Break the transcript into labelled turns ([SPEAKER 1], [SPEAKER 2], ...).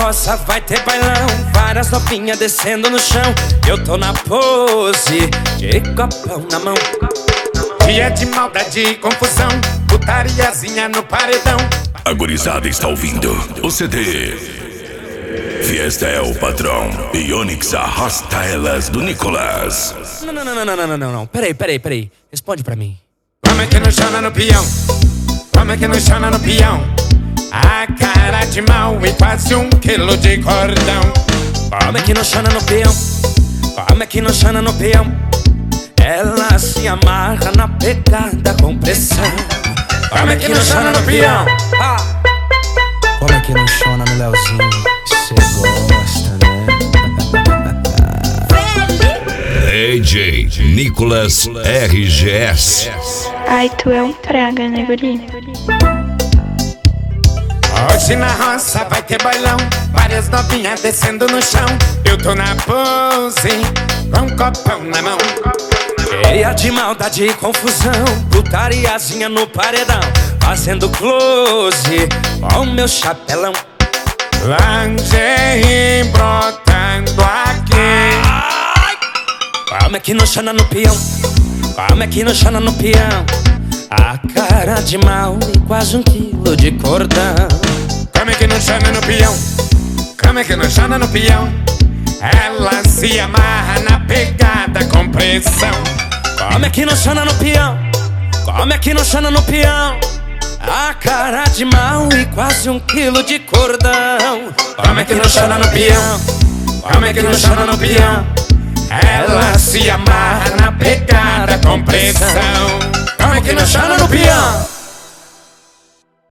[SPEAKER 1] roça vai ter bailão, várias novinhas descendo no chão. Eu tô na pose de copão na mão.
[SPEAKER 2] Dia de maldade e confusão, putariazinha no paredão.
[SPEAKER 3] A gurizada está ouvindo o CD Fiesta é o patrão e Onyx arrasta elas do Nicolas.
[SPEAKER 1] Não, peraí, responde pra mim.
[SPEAKER 2] Como é que não chama no peão? Como é que não chama no peão? A cara de mal e quase 1 quilo de cordão.
[SPEAKER 1] Como é que não chama no peão? Como é que não chama no peão? Ela se amarra na pegada com pressão.
[SPEAKER 2] Como é que não chama no peão?
[SPEAKER 1] Como é que não chama no Leozinho? Cê gosta, né?
[SPEAKER 3] DJ Nicolas RGS.
[SPEAKER 4] Ai, tu é um praga, né, guri?
[SPEAKER 2] Hoje na roça vai ter bailão, várias novinhas descendo no chão. Eu tô na pose, com um copão na mão.
[SPEAKER 1] Cheia de maldade e confusão, putariazinha no paredão, fazendo close com meu chapelão.
[SPEAKER 2] Lingerie brotando aqui.
[SPEAKER 1] Como é que não chama no peão? Como é que não chama no peão? A cara de mal e quase 1 quilo de cordão.
[SPEAKER 2] Como é que não chama no peão? Como é que não chama no peão? Ela se amarra na pegada com pressão.
[SPEAKER 1] Como é que não chama no peão? Como é que não chama no peão? A cara de mal e quase 1 quilo de cordão.
[SPEAKER 2] Como é que não chama no peão? Como é que não chama no peão? Ela se amarra na pegada com pressão. Como é que não chama no peão?